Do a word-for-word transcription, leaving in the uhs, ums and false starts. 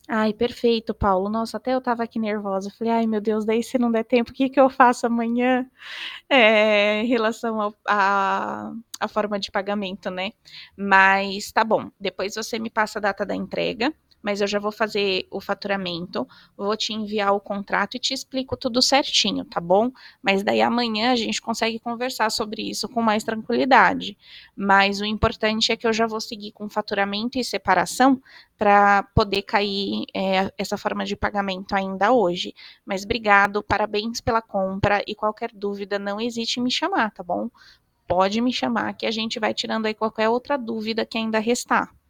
Ai, perfeito, Paulo. Nossa, até eu estava aqui nervosa. Falei, ai, meu Deus, daí se não der tempo, o que, que eu faço amanhã? É, em relação ao- à à forma de pagamento, né? Mas tá bom. Depois você me passa a data da entrega, mas eu já vou fazer o faturamento, vou te enviar o contrato e te explico tudo certinho, tá bom? Mas daí amanhã a gente consegue conversar sobre isso com mais tranquilidade. Mas o importante é que eu já vou seguir com faturamento e separação para poder cair é, essa forma de pagamento ainda hoje. Mas obrigado, parabéns pela compra e qualquer dúvida, não hesite em me chamar, tá bom? Pode me chamar que a gente vai tirando aí qualquer outra dúvida que ainda restar.